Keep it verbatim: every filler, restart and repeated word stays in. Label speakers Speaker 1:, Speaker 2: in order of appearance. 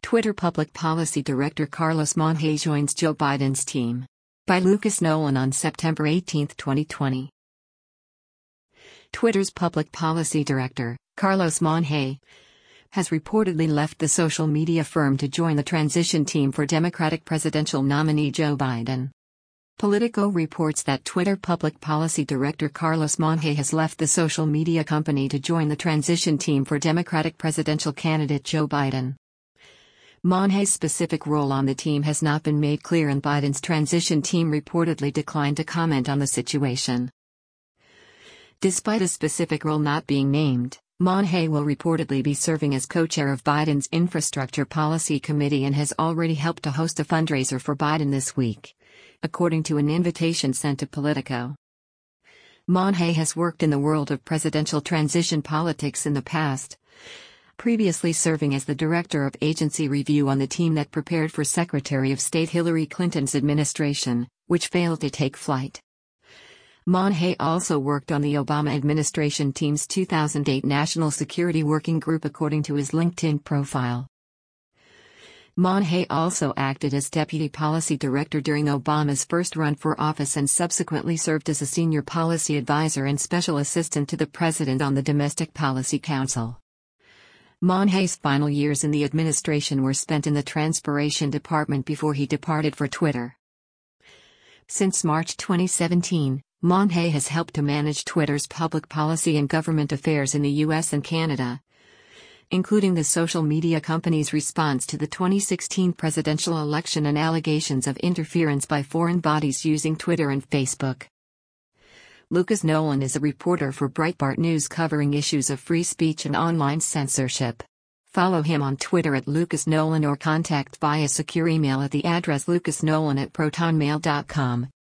Speaker 1: Twitter Public Policy Director Carlos Monje joins Joe Biden's team. By Lucas Nolan on September eighteenth, twenty twenty. Twitter's Public Policy Director, Carlos Monje, has reportedly left the social media firm to join the transition team for Democratic presidential nominee Joe Biden. Politico reports that Twitter Public Policy Director Carlos Monje has left the social media company to join the transition team for Democratic presidential candidate Joe Biden. Monje's specific role on the team has not been made clear, and Biden's transition team reportedly declined to comment on the situation. Despite a specific role not being named, Monje will reportedly be serving as co-chair of Biden's Infrastructure Policy Committee and has already helped to host a fundraiser for Biden this week, according to an invitation sent to Politico. Monje has worked in the world of presidential transition politics in the past, previously serving as the director of agency review on the team that prepared for Secretary of State Hillary Clinton's administration, which failed to take flight. Monje also worked on the Obama administration team's two thousand eight National Security Working Group, according to his LinkedIn profile. Monje also acted as Deputy Policy Director during Obama's first run for office and subsequently served as a senior policy advisor and special assistant to the president on the Domestic Policy Council. Monje's final years in the administration were spent in the Transpiration Department before he departed for Twitter. Since March twenty seventeen, Monje has helped to manage Twitter's public policy and government affairs in the U S and Canada, including the social media company's response to the twenty sixteen presidential election and allegations of interference by foreign bodies using Twitter and Facebook. Lucas Nolan is a reporter for Breitbart News covering issues of free speech and online censorship. Follow him on Twitter at Lucas Nolan or contact via secure email at the address lucasnolan at protonmail dot com.